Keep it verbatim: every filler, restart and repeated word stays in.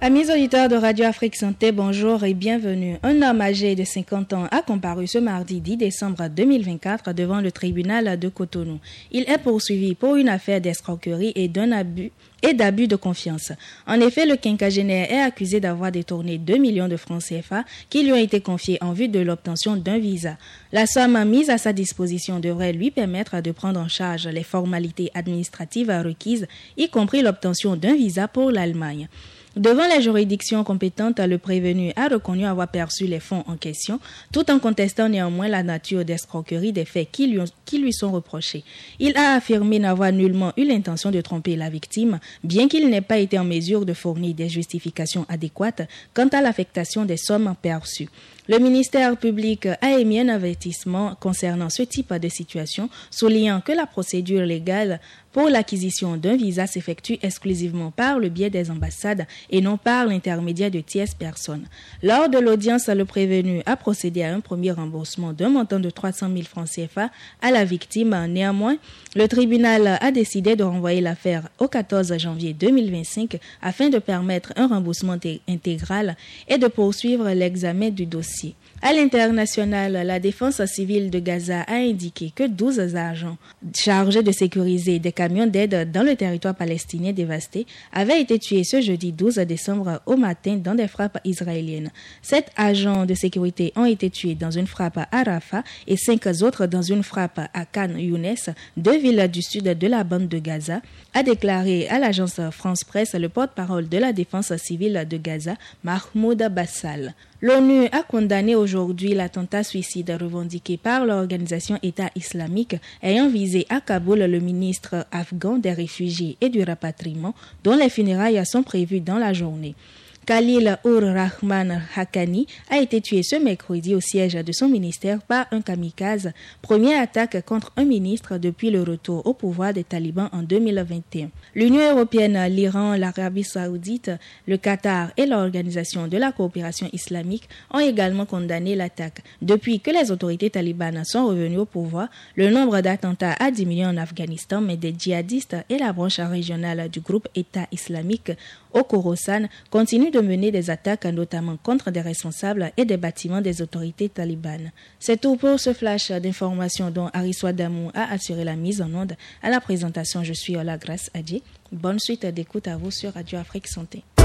Amis auditeurs de Radio Afrique Santé, bonjour et bienvenue. Un homme âgé de cinquante ans a comparu ce mardi dix décembre deux mille vingt-quatre devant le tribunal de Cotonou. Il est poursuivi pour une affaire d'escroquerie et d'un abus et d'abus de confiance. En effet, le quinquagénaire est accusé d'avoir détourné deux millions de francs C F A qui lui ont été confiés en vue de l'obtention d'un visa. La somme mise à sa disposition devrait lui permettre de prendre en charge les formalités administratives requises, y compris l'obtention d'un visa pour l'Allemagne. Devant les juridictions compétentes, le prévenu a reconnu avoir perçu les fonds en question, tout en contestant néanmoins la nature d'escroquerie des faits qui lui, ont, qui lui sont reprochés. Il a affirmé n'avoir nullement eu l'intention de tromper la victime, bien qu'il n'ait pas été en mesure de fournir des justifications adéquates quant à l'affectation des sommes perçues. Le ministère public a émis un avertissement concernant ce type de situation, soulignant que la procédure légale pour l'acquisition d'un visa s'effectue exclusivement par le biais des ambassades et non par l'intermédiaire de tierces personnes. Lors de l'audience, le prévenu a procédé à un premier remboursement d'un montant de trois cent mille francs C F A à la victime. Néanmoins, le tribunal a décidé de renvoyer l'affaire au quatorze janvier deux mille vingt-cinq afin de permettre un remboursement intégral et de poursuivre l'examen du dossier. À l'international, la défense civile de Gaza a indiqué que douze agents chargés de sécuriser des camions d'aide dans le territoire palestinien dévasté avaient été tués ce jeudi douze décembre au matin dans des frappes israéliennes. Sept agents de sécurité ont été tués dans une frappe à Rafah et cinq autres dans une frappe à Khan Younes, deux villes du sud de la bande de Gaza, a déclaré à l'agence France Presse le porte-parole de la défense civile de Gaza, Mahmoud Bassal. L'ONU a condamné aujourd'hui l'attentat suicide revendiqué par l'organisation État islamique ayant visé à Kaboul le ministre afghan des réfugiés et du rapatriement dont les funérailles sont prévues dans la journée. Khalil ur-Rahman Haqqani a été tué ce mercredi au siège de son ministère par un kamikaze, première attaque contre un ministre depuis le retour au pouvoir des talibans en deux mille vingt et un. L'Union européenne, l'Iran, l'Arabie saoudite, le Qatar et l'Organisation de la coopération islamique ont également condamné l'attaque. Depuis que les autorités talibanes sont revenues au pouvoir, le nombre d'attentats a diminué en Afghanistan, mais des djihadistes et la branche régionale du groupe État islamique au Khorasan continuent de mener des attaques notamment contre des responsables et des bâtiments des autorités talibanes. C'est tout pour ce flash d'informations dont Ariswa Damou a assuré la mise en onde. À la présentation, je suis Ola Grace Adji. Bonne suite d'écoute à vous sur Radio Afrique Santé.